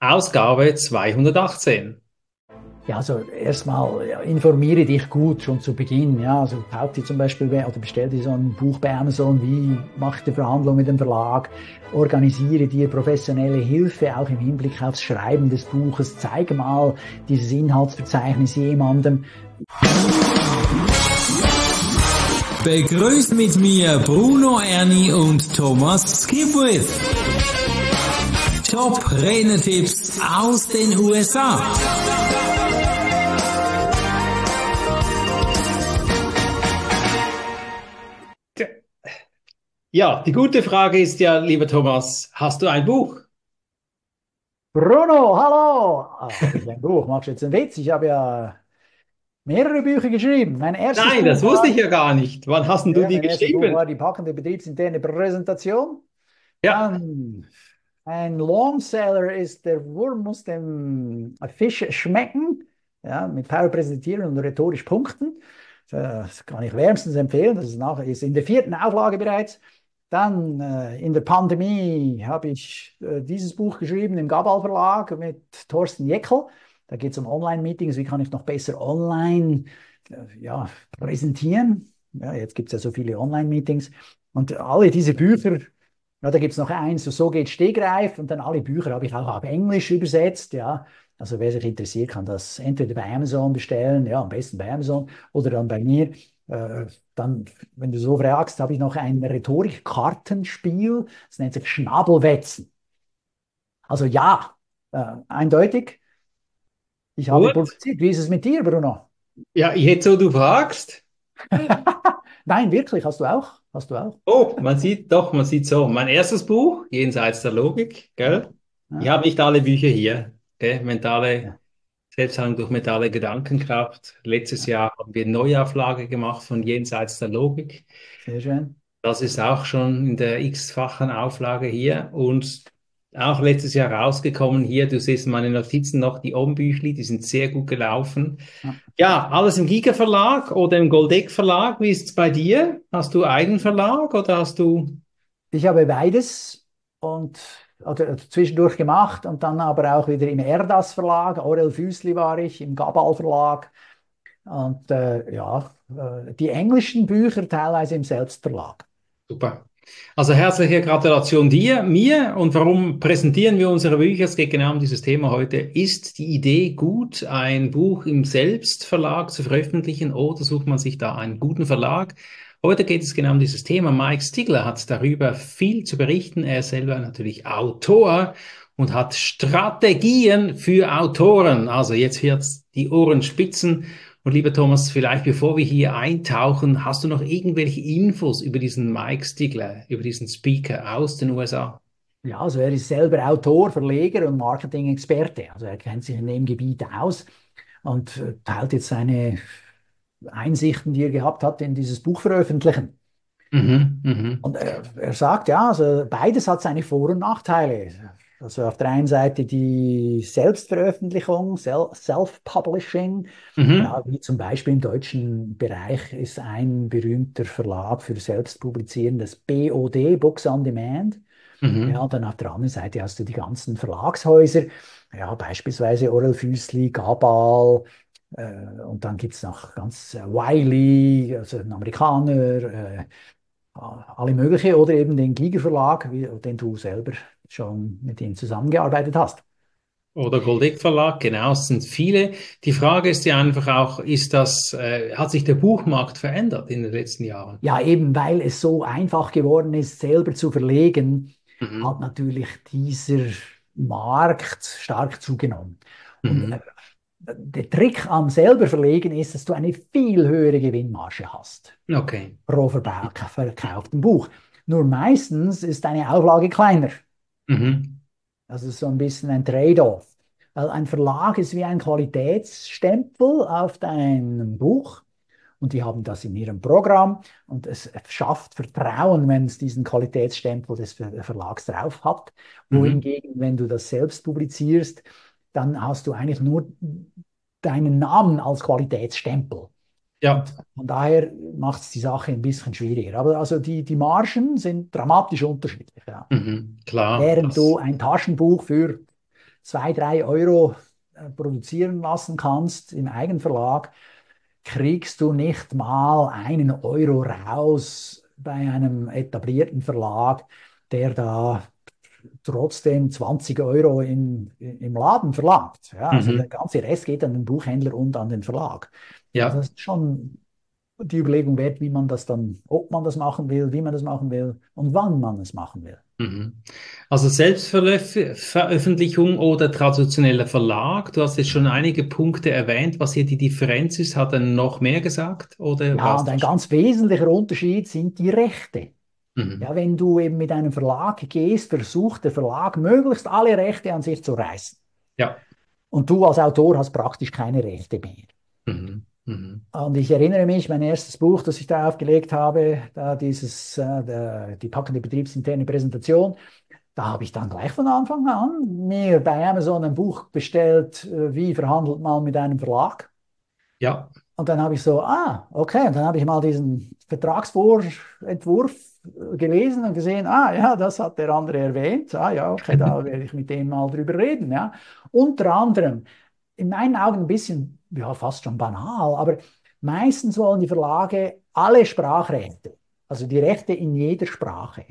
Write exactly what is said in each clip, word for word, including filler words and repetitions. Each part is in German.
Ausgabe zweihundertachtzehn. Ja, also erstmal ja, informiere dich gut schon zu Beginn. Ja, also kauf dir zum Beispiel we- oder bestell dir so ein Buch bei Amazon. Wie mache ich die Verhandlung mit dem Verlag? Organisiere dir professionelle Hilfe auch im Hinblick aufs Schreiben des Buches. Zeige mal dieses Inhaltsverzeichnis jemandem. Begrüßt mit mir Bruno Erni und Thomas Skipwith. Top Renetipps aus den U S A. Ja, die gute Frage ist ja, lieber Thomas, hast du ein Buch? Bruno, hallo! Ah, habe ich ein Buch? Machst du jetzt einen Witz? Ich habe ja mehrere Bücher geschrieben. Mein erstes Nein, Buch das wusste ich war, ja gar nicht. Wann hast denn du ja, die mein erstes Buch geschrieben? war die packende betriebsinterne Präsentation. Ja, Dann ein Longseller ist, der Wurm muss dem Fisch schmecken. Ja, mit Power präsentieren und rhetorisch punkten. Das kann ich wärmstens empfehlen. Das ist, nach, ist in der vierten Auflage bereits. Dann äh, in der Pandemie habe ich äh, dieses Buch geschrieben im Gabal Verlag mit Thorsten Jeckel. Da geht es um Online-Meetings. Wie kann ich noch besser online äh, ja, präsentieren? Ja, jetzt gibt es ja so viele Online-Meetings. Und alle diese Bücher, ja, da gibt es noch eins, so so geht Stegreif, und dann alle Bücher habe ich auch auf Englisch übersetzt, ja. Also wer sich interessiert, kann das entweder bei Amazon bestellen, ja, am besten bei Amazon, oder dann bei mir. Äh, dann, wenn du so fragst, habe ich noch ein Rhetorikkartenspiel, das nennt sich Schnabelwetzen. Also ja, äh, eindeutig, ich habe gut. publiziert. Wie ist es mit dir, Bruno? Ja, jetzt, wo du fragst. Nein, wirklich, hast du auch? Hast du auch? Oh, man sieht doch, man sieht so. Mein erstes Buch, Jenseits der Logik, Ja, gell? Ich ja, habe nicht alle Bücher hier, gell? Mentale ja. Selbstheilung durch mentale Gedankenkraft. Letztes Jahr haben wir eine Neuauflage gemacht von Jenseits der Logik. Sehr schön. Das ist auch schon in der x-fachen Auflage hier und auch letztes Jahr rausgekommen hier. Du siehst meine Notizen noch, die Ombüchli, die sind sehr gut gelaufen. Ja. Ja, alles im Giga Verlag oder im Goldeck Verlag. Wie ist es bei dir? Hast du einen Verlag oder hast du... Ich habe beides und oder zwischendurch gemacht und dann aber auch wieder im Erdas Verlag. Aurel Füßli war ich, im Gabal Verlag. Und äh, ja, äh, die englischen Bücher teilweise im Selbstverlag. Super. Also herzliche Gratulation dir, mir. Und warum präsentieren wir unsere Bücher? Es geht genau um dieses Thema heute. Ist die Idee gut, ein Buch im Selbstverlag zu veröffentlichen oder sucht man sich da einen guten Verlag? Heute geht es genau um dieses Thema. Mike Stigler hat darüber viel zu berichten. Er ist selber natürlich Autor und hat Strategien für Autoren. Also jetzt wird's die Ohren spitzen. Und lieber Thomas, vielleicht bevor wir hier eintauchen, hast du noch irgendwelche Infos über diesen Mike Stigler, über diesen Speaker aus den U S A? Ja, also er ist selber Autor, Verleger und Marketing-Experte. Also er kennt sich in dem Gebiet aus und äh, teilt jetzt seine Einsichten, die er gehabt hat, in dieses Buch veröffentlichen. Mhm, mhm, Und er, er sagt, ja, also beides hat seine Vor- und Nachteile. Also auf der einen Seite die Selbstveröffentlichung, Sel- Self-Publishing, ja, mhm, wie zum Beispiel im deutschen Bereich ist ein berühmter Verlag für Selbstpublizieren das B O D, Books on Demand. Ja, mhm. und dann auf der anderen Seite hast du die ganzen Verlagshäuser, ja, beispielsweise Orel Füssli, Gabal, äh, und dann gibt es noch ganz äh, Wiley, also ein Amerikaner, äh, alle mögliche, oder eben den Giger Verlag, wie, den du selber schon mit ihm zusammengearbeitet hast. Oder Goldeck Verlag, genau, es sind viele. Die Frage ist ja einfach auch, ist das, äh, hat sich der Buchmarkt verändert in den letzten Jahren? Ja, eben weil es so einfach geworden ist, selber zu verlegen, hat Mhm, natürlich dieser Markt stark zugenommen. Und äh, mhm. der Trick am selber verlegen ist, dass du eine viel höhere Gewinnmarge hast Okay. pro verbau- verkauften Buch. Nur meistens ist deine Auflage kleiner. Mhm, Das ist so ein bisschen ein Trade-off. Weil ein Verlag ist wie ein Qualitätsstempel auf deinem Buch. Und die haben das in ihrem Programm und es schafft Vertrauen, wenn es diesen Qualitätsstempel des Ver Verlags drauf hat. mhm. Wohingegen, wenn du das selbst publizierst, dann hast du eigentlich nur deinen Namen als Qualitätsstempel. Ja, Und von daher macht es die Sache ein bisschen schwieriger. Aber also die, die Margen sind dramatisch unterschiedlich. Ja. mhm. Klar, Während du das. ein Taschenbuch für zwei, drei Euro äh, produzieren lassen kannst im Eigenverlag, kriegst du nicht mal einen Euro raus bei einem etablierten Verlag, der da trotzdem zwanzig Euro in, im Laden verlangt. Ja, also der Mhm. ganze Rest geht an den Buchhändler und an den Verlag. Also Ja. das ist schon die Überlegung wert, wie man das dann, ob man das machen will, wie man das machen will und wann man es machen will. Mhm. Also Selbstveröffentlichung oder traditioneller Verlag, du hast jetzt schon einige Punkte erwähnt, was hier die Differenz ist. Hat er noch mehr gesagt oder Ja, warst und du ein schon? ganz wesentlicher Unterschied sind die Rechte. Mhm. Ja, wenn du eben mit einem Verlag gehst, versucht der Verlag möglichst alle Rechte an sich zu reißen. Ja. Und du als Autor hast praktisch keine Rechte mehr. Mhm. Mhm. Und ich erinnere mich, mein erstes Buch, das ich da aufgelegt habe, da dieses, äh, der, die packende betriebsinterne Präsentation, da habe ich dann gleich von Anfang an mir bei Amazon ein Buch bestellt, äh, wie verhandelt man mit einem Verlag. Ja. Und dann habe ich so, ah, okay, und dann habe ich mal diesen Vertragsentwurf gelesen und gesehen, ah ja, das hat der andere erwähnt. Ah ja, okay, da werde ich mit dem mal drüber reden. Ja. Unter anderem, in meinen Augen ein bisschen, ja, fast schon banal, aber meistens wollen die Verlage alle Sprachrechte, also die Rechte in jeder Sprache.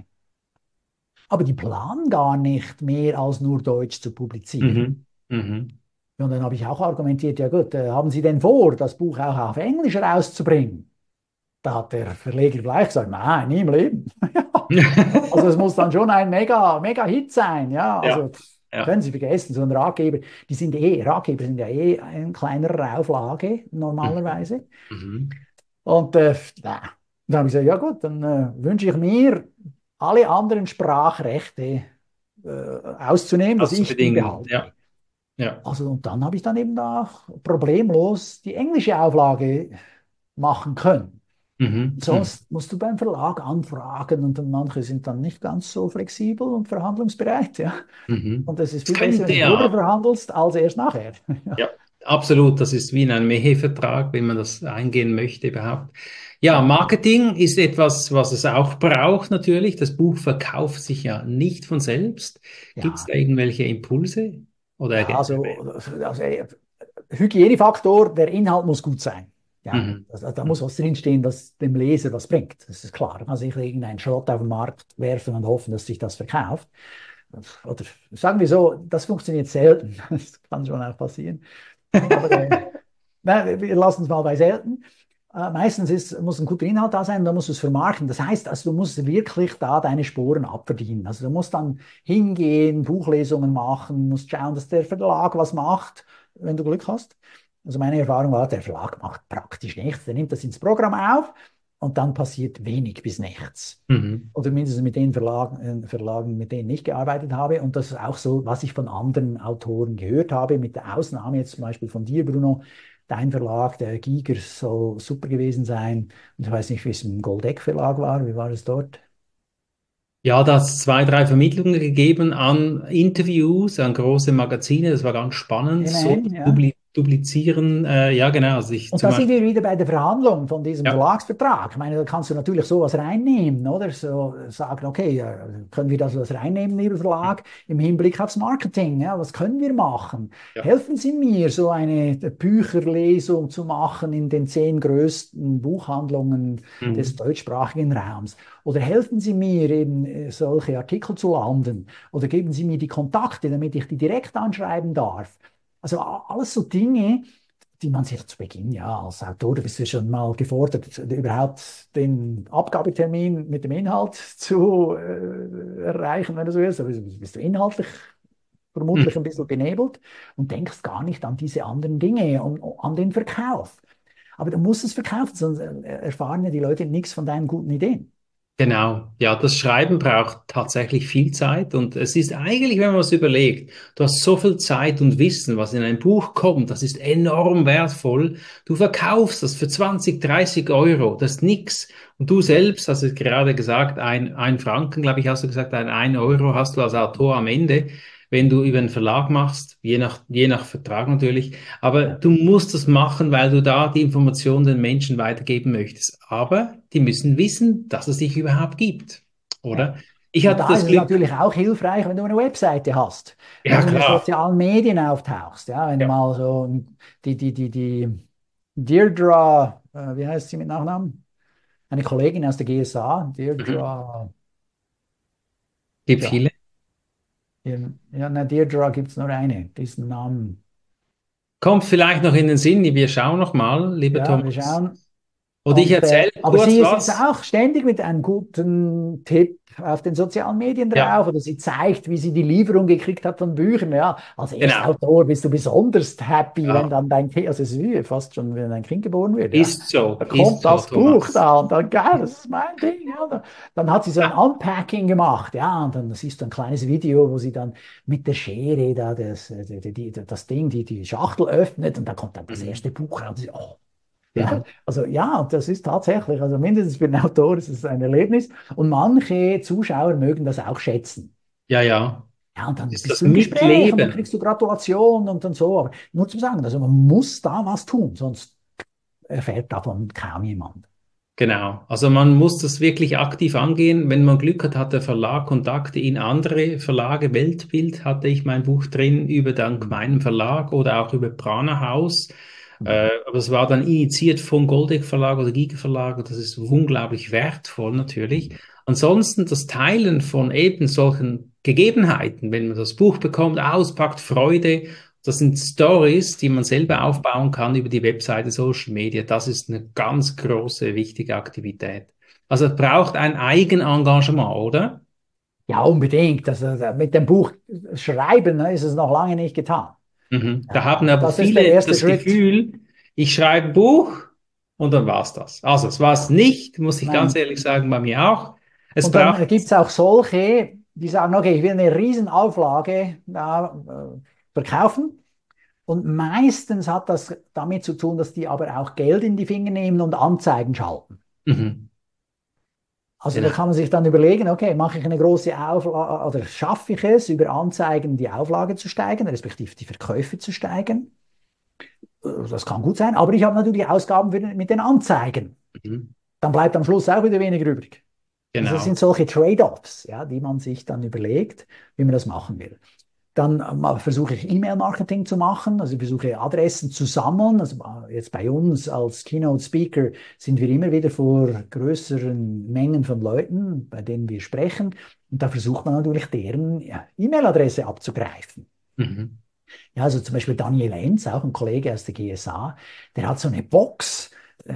Aber die planen gar nicht mehr als nur Deutsch zu publizieren. Mhm. Mhm. Und dann habe ich auch argumentiert, ja gut, äh, haben Sie denn vor, das Buch auch auf Englisch rauszubringen? Da hat der Verleger gleich gesagt, nein, nie im Leben. Ja. Also es muss dann schon ein mega, mega Hit sein. Ja, Ja. also pff, Ja. können Sie vergessen, so ein Ratgeber, die sind eh, Ratgeber sind ja eh in kleinerer Auflage Mhm. normalerweise. Mhm. Und äh, na, dann habe ich gesagt, ja gut, dann äh, wünsche ich mir, alle anderen Sprachrechte äh, auszunehmen, dass Das zu ich die bedingen. behalte. Ja. Ja. Also und dann habe ich dann eben da problemlos die englische Auflage machen können. Mhm. Mhm. Sonst musst du beim Verlag anfragen und dann manche sind dann nicht ganz so flexibel und verhandlungsbereit, ja. Mhm. Und es ist Es viel besser, wenn könnte du vorher ja. verhandelst, als erst nachher. Ja, Ja, absolut. Das ist wie in einem Ehevertrag, wenn man das eingehen möchte überhaupt. Ja, ja. Marketing ist etwas, was es auch braucht natürlich. Das Buch verkauft sich ja nicht von selbst. Gibt es Ja. da irgendwelche Impulse oder Ja, Ergänzungen? also, also äh, Hygienefaktor, der Inhalt muss gut sein. Ja, Mhm. also, da muss was drinstehen, was dem Leser was bringt. Das ist klar. Man kann sich irgendeinen Schrott auf den Markt werfen und hoffen, dass sich das verkauft. Oder sagen wir so, das funktioniert selten. Das kann schon auch passieren. Aber äh, nein, wir lassen es mal bei selten. Äh, meistens ist, muss ein guter Inhalt da sein, da musst du es vermarkten. Das heißt, also du musst wirklich da deine Sporen abverdienen. Also du musst dann hingehen, Buchlesungen machen, musst schauen, dass der Verlag was macht, wenn du Glück hast. Also meine Erfahrung war, der Verlag macht praktisch nichts. Der nimmt das ins Programm auf und dann passiert wenig bis nichts. Mhm. Oder mindestens mit den Verlagen, äh, Verlagen, mit denen ich gearbeitet habe. Und das ist auch so, was ich von anderen Autoren gehört habe, mit der Ausnahme jetzt zum Beispiel von dir, Bruno. Dein Verlag, der Giger, soll super gewesen sein. Und ich weiß nicht, wie es im Goldeck Verlag war. Wie war es dort? Ja, da hat es zwei, drei Vermittlungen gegeben an Interviews, an große Magazine. Das war ganz spannend. So Immerhin, ja. dubli duplizieren, äh, ja genau. Also ich Und zum da sind Beispiel, wir wieder bei der Verhandlung von diesem ja. Verlagsvertrag. Ich meine, da kannst du natürlich sowas reinnehmen, oder? So sagen, okay, äh, können wir das was reinnehmen, lieber Verlag, im Hinblick aufs Marketing? Ja, was können wir machen? Ja. Helfen Sie mir, so eine Bücherlesung zu machen in den zehn größten Buchhandlungen des Mhm. deutschsprachigen Raums? Oder helfen Sie mir, eben äh, solche Artikel zu landen? Oder geben Sie mir die Kontakte, damit ich die direkt anschreiben darf? Also a- alles so Dinge, die man sich zu Beginn, ja, als Autor, du bist ja schon mal gefordert, überhaupt den Abgabetermin mit dem Inhalt zu äh, erreichen, wenn du so willst. Aber bist du inhaltlich vermutlich ein Mhm. bisschen benebelt und denkst gar nicht an diese anderen Dinge und an den Verkauf. Aber du musst es verkaufen, sonst erfahren ja die Leute nichts von deinen guten Ideen. Genau, ja, das Schreiben braucht tatsächlich viel Zeit und es ist eigentlich, wenn man es überlegt, du hast so viel Zeit und Wissen, was in ein Buch kommt, das ist enorm wertvoll. Du verkaufst das für zwanzig, dreißig Euro, das ist nix. Und du selbst hast es gerade gesagt, ein, ein Franken, glaube ich, hast du gesagt, ein, ein Euro hast du als Autor am Ende, wenn du über einen Verlag machst, je nach, je nach Vertrag natürlich. Aber Ja. du musst das machen, weil du da die Informationen den Menschen weitergeben möchtest. Aber die müssen wissen, dass es dich überhaupt gibt, Ja. oder? Ich Und hatte da ist das es Glück, natürlich auch hilfreich, wenn du eine Webseite hast, wenn ja du in den klar, sozialen Medien auftauchst, ja, wenn du ja. mal so die, die, die, die Deirdre, äh, wie heißt sie mit Nachnamen? Eine Kollegin aus der G S A, Mhm. Deirdre, Gibt ja, viele. ihren- ja, na, Deirdre gibt es nur eine, diesen Namen. Kommt vielleicht noch in den Sinn, wir schauen noch mal, lieber Ja, wir Thomas. schauen. Und ich Und, äh, erzähle aber kurz sie ist jetzt was. auch ständig mit einem guten Tipp auf den sozialen Medien Ja, drauf oder sie zeigt, wie sie die Lieferung gekriegt hat von Büchern. Ja, als genau. Erstautor bist du besonders happy, wenn Ja. dann dein Kind, also es ist wie fast schon, wenn dein Kind geboren wird. Ja, Ist so, da ist kommt so, das Buch Thomas. da und dann, geil, das ist mein Ding. Ja. Dann, dann hat sie so ein Unpacking gemacht. Ja, und dann siehst du ein kleines Video, wo sie dann mit der Schere da das, die, die, die, das Ding, die, die Schachtel öffnet und dann kommt dann das Mhm. erste Buch raus. Oh, ja, Mhm. also ja, das ist tatsächlich, also mindestens für den Autor ist es ein Erlebnis. Und manche Zuschauer mögen das auch schätzen. Ja, ja. Ja, und dann Ist bist das du im Gespräch und dann Mitleben. kriegst du Gratulation und dann so. Aber nur zum Sagen, also man muss da was tun, sonst erfährt davon kaum jemand. Genau. Also man muss das wirklich aktiv angehen. Wenn man Glück hat, hat der Verlag Kontakte in andere Verlage. Weltbild hatte ich mein Buch drin über dank Mhm. meinem Verlag oder auch über Prana Haus. Äh, Mhm. aber es war dann initiiert vom Goldeck Verlag oder Giga Verlag und das ist unglaublich wertvoll natürlich. Mhm. Ansonsten das Teilen von eben solchen Gegebenheiten, wenn man das Buch bekommt, auspackt, Freude, das sind Stories, die man selber aufbauen kann über die Webseite, Social Media. Das ist eine ganz große, wichtige Aktivität. Also es braucht ein Eigenengagement, oder? Ja, unbedingt. Also mit dem Buch schreiben, ne, ist es noch lange nicht getan. Mhm. Da Ja, haben aber aber das ist der viele erste das Schritt. Gefühl, ich schreibe ein Buch und dann war's das. Also es war es nicht, muss ich ganz Nein. ehrlich sagen, bei mir auch. Es Und dann braucht, gibt es auch solche, die sagen, okay, ich will eine Riesenauflage da, äh, verkaufen. Und meistens hat das damit zu tun, dass die aber auch Geld in die Finger nehmen und Anzeigen schalten. mhm. Also da Genau. kann man sich dann überlegen, okay, mache ich eine große Auflage oder schaffe ich es, über Anzeigen die Auflage zu steigen, respektive die Verkäufe zu steigen. Äh, Das kann gut sein, aber ich habe natürlich Ausgaben für, mit den Anzeigen. Mhm. Dann bleibt am Schluss auch wieder weniger übrig. Also das sind Genau. solche Trade-offs, ja, die man sich dann überlegt, wie man das machen will. Dann ähm, versuche ich E-Mail-Marketing zu machen, also ich versuche Adressen zu sammeln. Also äh, jetzt bei uns als Keynote-Speaker sind wir immer wieder vor größeren Mengen von Leuten, bei denen wir sprechen. Und da versucht man natürlich deren ja, E-Mail-Adresse abzugreifen. Mhm. Ja, also zum Beispiel Daniel Enz, auch ein Kollege aus der G S A, der hat so eine Box, äh,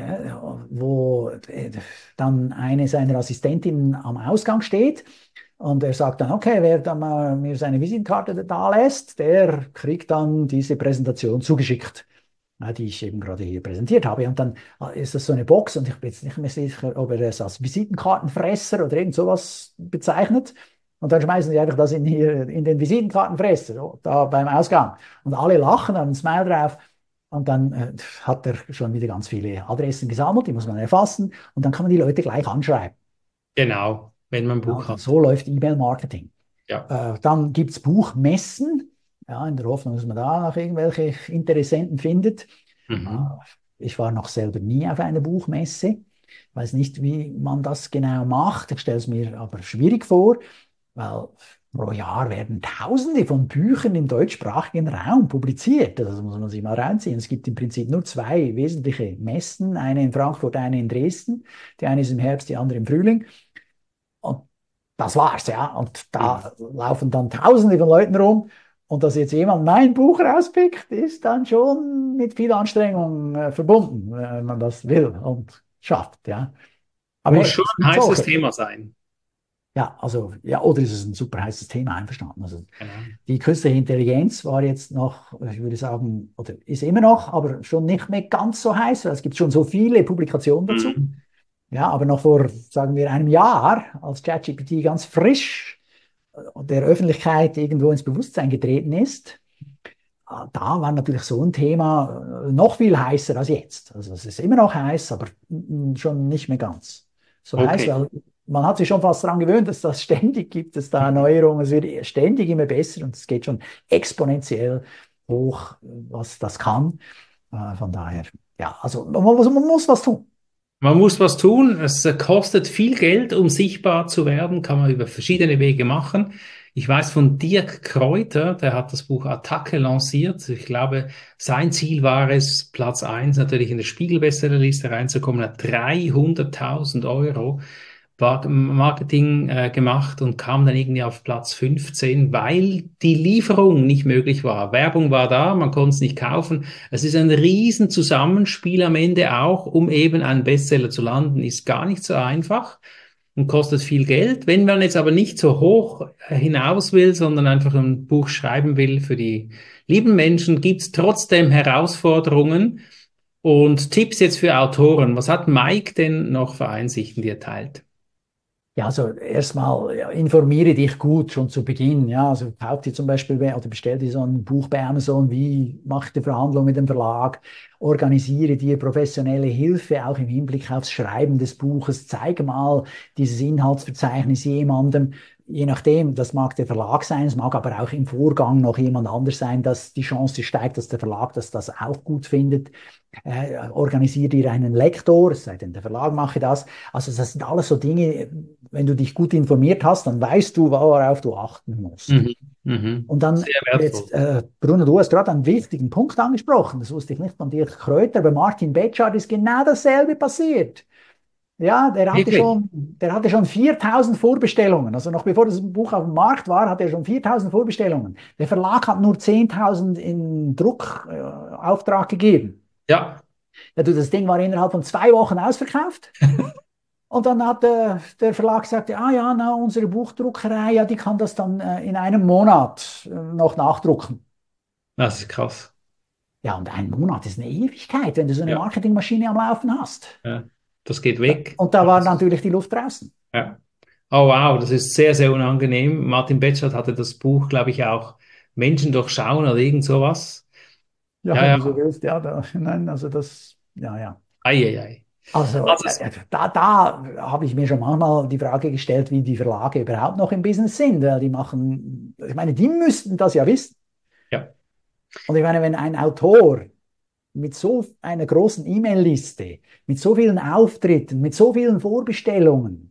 wo äh, dann eine seiner Assistentinnen am Ausgang steht und er sagt dann, okay, wer dann mal mir seine Visitenkarte da lässt, der kriegt dann diese Präsentation zugeschickt, äh, die ich eben gerade hier präsentiert habe. Und dann äh, ist das so eine Box und ich bin jetzt nicht mehr sicher, ob er das als Visitenkartenfresser oder irgend sowas bezeichnet. Und dann schmeißen sie einfach das in, hier, in den Visitenkartenfresser, so, da beim Ausgang. Und alle lachen, haben ein Smile drauf. Und dann äh, hat er schon wieder ganz viele Adressen gesammelt, die muss man erfassen. Und dann kann man die Leute gleich anschreiben. Genau. Wenn man ein Ja, Buch und hat. so läuft E-Mail-Marketing. Ja. Äh, dann gibt es Buchmessen, ja, in der Hoffnung, dass man da noch irgendwelche Interessenten findet. Äh, Mhm. ich war noch selber nie auf einer Buchmesse. Ich weiß nicht, wie man das genau macht. Ich stelle es mir aber schwierig vor, weil pro Jahr werden Tausende von Büchern im deutschsprachigen Raum publiziert. Das muss man sich mal reinziehen. Es gibt im Prinzip nur zwei wesentliche Messen, eine in Frankfurt, eine in Dresden. Die eine ist im Herbst, die andere im Frühling. Und das war's, ja. Und Mhm. da laufen dann Tausende von Leuten rum. Und dass jetzt jemand mein Buch rauspickt, ist dann schon mit viel Anstrengung äh, verbunden, wenn man das will und schafft, ja. Aber Muss schon es ein gibt heißes solche. Thema sein. Ja, also, ja, oder ist es ein super heißes Thema, einverstanden. Also, Genau. die künstliche Intelligenz war jetzt noch, ich würde sagen, oder ist immer noch, aber schon nicht mehr ganz so heiß, weil es gibt schon so viele Publikationen dazu. Mhm. Ja, aber noch vor, sagen wir, einem Jahr, als ChatGPT ganz frisch äh, der Öffentlichkeit irgendwo ins Bewusstsein getreten ist, äh, da war natürlich so ein Thema äh, noch viel heißer als jetzt. Also es ist immer noch heiß, aber mm, schon nicht mehr ganz so heiß, Okay. weil man hat sich schon fast daran gewöhnt, dass das ständig gibt, es da Mhm. Erneuerungen, es wird ständig immer besser und es geht schon exponentiell hoch, was das kann. Äh, Von daher, ja, also man muss, man muss was tun. Man muss was tun. Es äh, kostet viel Geld, um sichtbar zu werden. Kann man über verschiedene Wege machen. Ich weiß von Dirk Kräuter, der hat das Buch Attacke lanciert. Ich glaube, sein Ziel war es, Platz eins natürlich in der Spiegel-Bestsellerliste reinzukommen. Er hat dreihunderttausend Euro Bar- Marketing äh, gemacht und kam dann irgendwie auf Platz fünfzehn, weil die Lieferung nicht möglich war. Werbung war da, man konnte es nicht kaufen. Es ist ein riesen Zusammenspiel am Ende auch, um eben einen Bestseller zu landen, ist gar nicht so einfach und kostet viel Geld. Wenn man jetzt aber nicht so hoch äh, hinaus will, sondern einfach ein Buch schreiben will für die lieben Menschen, gibt es trotzdem Herausforderungen und Tipps jetzt für Autoren. Was hat Mike denn noch für Einsichten, die er teilt? Ja, also erstmal ja, informiere dich gut schon zu Beginn. Ja, also kauf dir zum Beispiel oder bestell dir so ein Buch bei Amazon. Wie mache ich die Verhandlung mit dem Verlag? Organisiere dir professionelle Hilfe auch im Hinblick aufs Schreiben des Buches. Zeige mal dieses Inhaltsverzeichnis jemandem. Je nachdem, das mag der Verlag sein, es mag aber auch im Vorgang noch jemand anders sein, dass die Chance steigt, dass der Verlag das, das auch gut findet. Äh, organisiere dir einen Lektor, es sei denn, der Verlag mache das. Also das sind alles so Dinge, wenn du dich gut informiert hast, dann weißt du, worauf du achten musst. Mhm. Mhm. Und dann Sehr wertvoll. jetzt, äh, Bruno, du hast gerade einen wichtigen Punkt angesprochen, das wusste ich nicht von Dirk Kräuter, bei Martin Betschart ist genau dasselbe passiert. Ja, der hatte Wirklich? schon, der hatte schon viertausend Vorbestellungen. Also noch bevor das Buch auf dem Markt war, hatte er schon viertausend Vorbestellungen. Der Verlag hat nur zehntausend in Druckauftrag gegeben. Ja. Ja, du, das Ding war innerhalb von zwei Wochen ausverkauft. Und dann hat äh, der Verlag gesagt, ah ja, na, unsere Buchdruckerei, ja, die kann das dann äh, in einem Monat äh, noch nachdrucken. Das ist krass. Ja, und ein Monat ist eine Ewigkeit, wenn du so eine Ja. Marketingmaschine am Laufen hast. Ja. Das geht Da, weg. und da war Das ist, natürlich die Luft draußen. ja. Oh wow, das ist sehr, sehr unangenehm. Martin Betschart hatte das Buch, glaube ich, auch Menschen durchschauen oder irgend sowas. Ja, Ja, wenn du so ja. willst, ja, da, nein, also das, ja, ja. Eieiei. Also Also, äh, da, da habe ich mir schon manchmal die Frage gestellt, wie die Verlage überhaupt noch im Business sind, weil die machen, ich meine, die müssten das ja wissen. ja. Und ich meine, wenn ein Autor mit so einer großen E-Mail-Liste, mit so vielen Auftritten, mit so vielen Vorbestellungen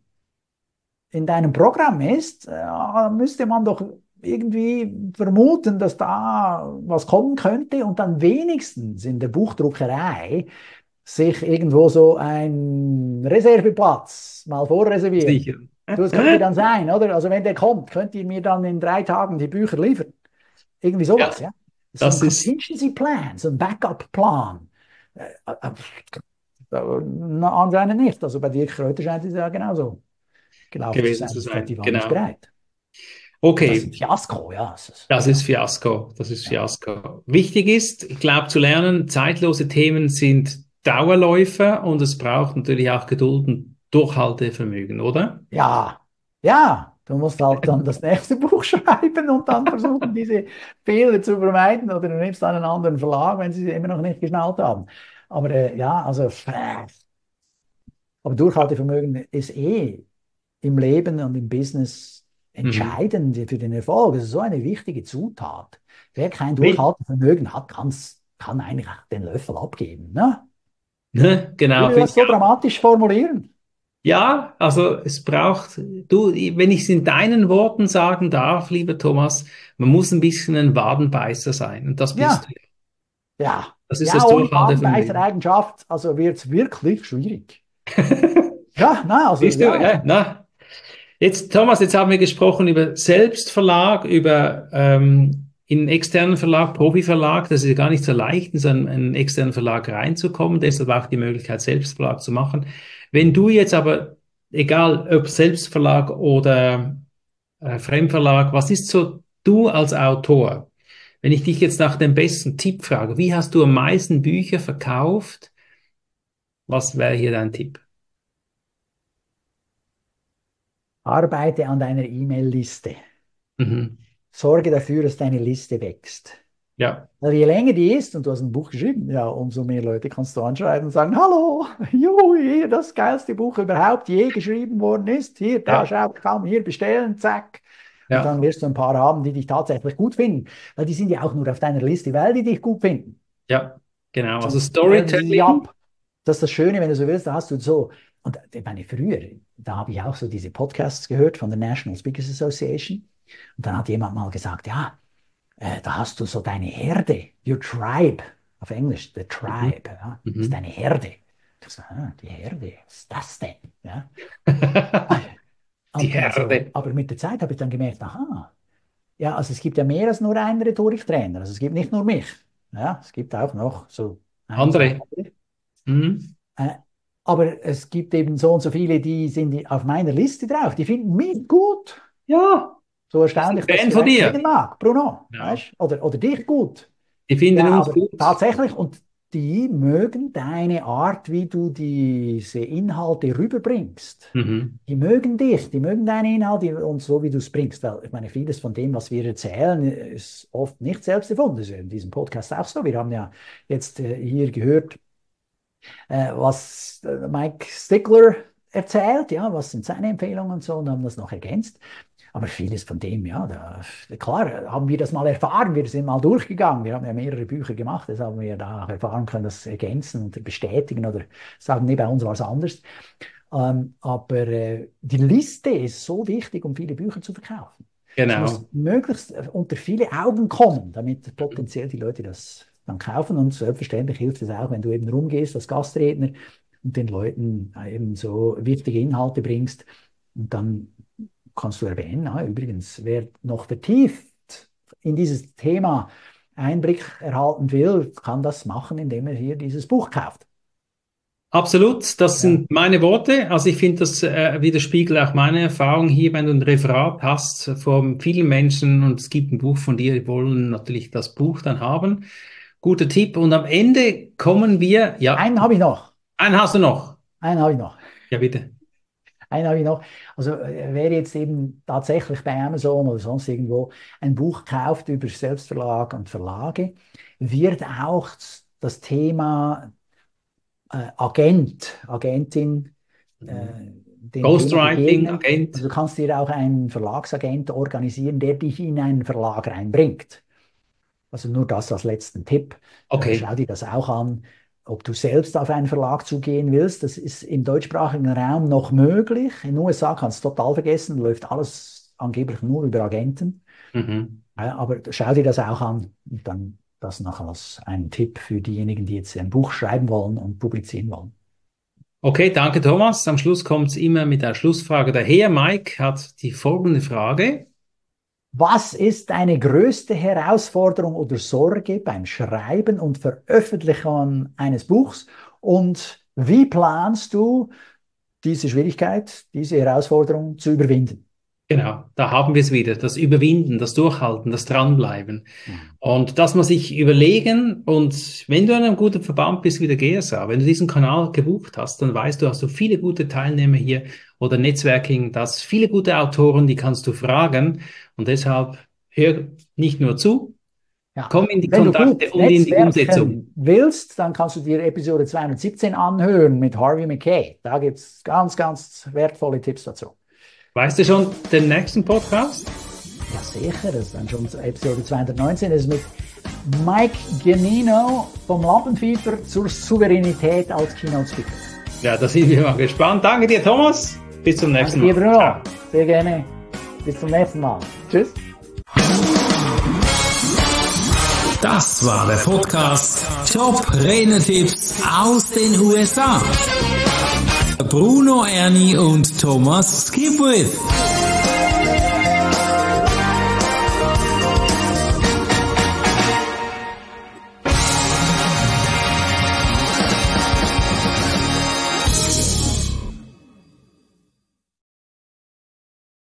in deinem Programm ist, äh, müsste man doch irgendwie vermuten, dass da was kommen könnte und dann wenigstens in der Buchdruckerei sich irgendwo so ein Reserveplatz mal vorreservieren. Sicher. Du, es könnte dann sein, oder? Also wenn der kommt, könnt ihr mir dann in drei Tagen die Bücher liefern. Irgendwie Ja, sowas, ja. So ein das ist, Contingency Plan, so ein Backup-Plan. Äh, äh, äh, na, anscheinend nicht. Also bei Dirk Kräuter scheint es ja genauso gelaufen zu gewesen sein. zu Das heißt, sein. die waren nicht Genau. bereit. Das ist ein Okay, Fiasko, ja. Das ist, das ist ja, Fiasko. Das ist ja. Fiasko. Wichtig ist, ich glaube, zu lernen, zeitlose Themen sind Dauerläufer und es braucht natürlich auch Geduld und Durchhaltevermögen, oder? Ja, ja, du musst halt dann das nächste Buch schreiben und dann versuchen, diese Fehler zu vermeiden oder du nimmst einen anderen Verlag, wenn sie sie immer noch nicht geschnallt haben. Aber äh, ja, also, äh, aber Durchhaltevermögen ist eh im Leben und im Business Mhm. entscheidend für den Erfolg. Das ist so eine wichtige Zutat. Wer kein Wel- Durchhaltevermögen hat, kann's, kann eigentlich den Löffel abgeben. Ne? Ne? Ich Genau, würde finde das ich so auch. dramatisch formulieren. Ja, also es braucht, du, wenn ich es in deinen Worten sagen darf, lieber Thomas, man muss ein bisschen ein Wadenbeißer sein. Und das bist Ja, du. ja, Das ist ja, das ohne Durchhaltevermögen. Wadenbeißer-Eigenschaft, also wird es wirklich schwierig. Ja, na, also Siehst du, ja, ja, na. Jetzt, Thomas, jetzt haben wir gesprochen über Selbstverlag, über ähm, in einen externen Verlag, Profiverlag. Das ist ja gar nicht so leicht, in so einen, einen externen Verlag reinzukommen. Deshalb auch die Möglichkeit, Selbstverlag zu machen. Wenn du jetzt aber, egal ob Selbstverlag oder äh, Fremdverlag, was ist so du als Autor? Wenn ich dich jetzt nach dem besten Tipp frage, wie hast du am meisten Bücher verkauft? Was wäre hier dein Tipp? arbeite an deiner E-Mail-Liste. Mhm. Sorge dafür, dass deine Liste wächst. Ja, Weil je länger die ist, und du hast ein Buch geschrieben, ja, umso mehr Leute kannst du anschreiben und sagen, hallo, juhu, hier, das geilste Buch überhaupt je geschrieben worden ist. Hier, da, ja, schau, komm, hier bestellen, zack. Und ja, dann wirst du ein paar haben, die dich tatsächlich gut finden. Weil die sind ja auch nur auf deiner Liste, weil die dich gut finden. ja, genau. Also Sonst wählen sie sich Storytelling. ab. das ist das Schöne, wenn du so willst, da hast du so, und ich meine, früher, da habe ich auch so diese Podcasts gehört von der National Speakers Association. Und dann hat jemand mal gesagt, ja, äh, da hast du so deine Herde, your tribe, auf Englisch, the tribe, mhm. ja, das ist deine Herde. Ich so, ah, die Herde, was ist das denn? Ja. Die Herde. Also, aber mit der Zeit habe ich dann gemerkt, aha, ja, also es gibt ja mehr als nur einen Rhetoriktrainer. Also es gibt nicht nur mich. Ja, es gibt auch noch so andere. andere. Mhm. Äh, aber es gibt eben so und so viele, die sind auf meiner Liste drauf. Die finden mich gut. Ja. So erstaunlich, das dass von dir jeden mag, Bruno. Ja. Weißt? Oder, oder dich gut. Die finden ja, uns gut. Tatsächlich. Und die mögen deine Art, wie du diese Inhalte rüberbringst. Mhm. Die mögen dich, die mögen deine Inhalte und so, wie du es bringst. Weil ich meine, vieles von dem, was wir erzählen, ist oft nicht selbst erfunden. Das ist in diesem Podcast auch so. Wir haben ja jetzt äh, hier gehört, äh, was äh, Mike Stickler erzählt, ja, was sind seine Empfehlungen und so, und haben das noch ergänzt. Aber vieles von dem, ja, da, klar, haben wir das mal erfahren, wir sind mal durchgegangen, wir haben ja mehrere Bücher gemacht, das haben wir da erfahren können, das ergänzen und bestätigen oder sagen, nee, bei uns war es anders. Ähm, aber äh, die Liste ist so wichtig, um viele Bücher zu verkaufen. Genau. Es muss möglichst unter viele Augen kommen, damit potenziell die Leute das dann kaufen. Und selbstverständlich hilft es auch, wenn du eben rumgehst als Gastredner und den Leuten eben so wichtige Inhalte bringst und dann kannst du erwähnen, ja, übrigens, wer noch vertieft in dieses Thema Einblick erhalten will, kann das machen, indem er hier dieses Buch kauft. Absolut, das sind ja. meine Worte. Also ich finde, das äh, widerspiegelt auch meine Erfahrung hier, wenn du ein Referat hast von vielen Menschen und es gibt ein Buch von dir, die wollen natürlich das Buch dann haben. Guter Tipp. Und am Ende kommen wir, ja. Einen habe ich noch. Einen hast du noch? Einen habe ich noch. Ja, bitte. Einen habe ich noch. Also wer jetzt eben tatsächlich bei Amazon oder sonst irgendwo ein Buch kauft über Selbstverlag und Verlage, wird auch das Thema äh, Agent, Agentin, äh, Ghostwriting, Agent. Also du kannst dir auch einen Verlagsagent organisieren, der dich in einen Verlag reinbringt. Also nur das als letzten Tipp. Okay. Äh, schau dir das auch an. Ob du selbst auf einen Verlag zugehen willst, das ist im deutschsprachigen Raum noch möglich. In den U S A kannst du total vergessen, läuft alles angeblich nur über Agenten. Mhm. Ja, aber schau dir das auch an und dann das noch als einen Tipp für diejenigen, die jetzt ein Buch schreiben wollen und publizieren wollen. Okay, danke Thomas. Am Schluss kommt es immer mit der Schlussfrage daher. Mike hat die folgende Frage. Was ist deine größte Herausforderung oder Sorge beim Schreiben und Veröffentlichen eines Buchs? Und wie planst du, diese Schwierigkeit, diese Herausforderung zu überwinden? Genau, da haben wir es wieder, das Überwinden, das Durchhalten, das Dranbleiben. Mhm. Und das muss ich überlegen. Und wenn du in einem guten Verband bist wie der G S A, wenn du diesen Kanal gebucht hast, dann weißt du, hast du viele gute Teilnehmer hier oder Netzwerking, das viele gute Autoren, die kannst du fragen. Und deshalb hör nicht nur zu, ja. komm in die wenn Kontakte und in die Umsetzung. Wenn du willst, dann kannst du dir Episode zweihundertsiebzehn anhören mit Harvey Mackay. Da gibt es ganz, ganz wertvolle Tipps dazu. Weißt du schon den nächsten Podcast? Ja, sicher. Das ist dann schon Episode zweihundertneunzehn. Das ist mit Mike Giannino vom Lampenfieber zur Souveränität als Keynote-Speaker. Ja, da sind wir mal gespannt. Danke dir, Thomas. Bis zum nächsten Mal. Danke dir, Bruno. Sehr gerne. Bis zum nächsten Mal. Tschüss. Das war der Podcast Top-Redner-Tipps aus den U S A. Bruno Erni und Thomas Skipwith.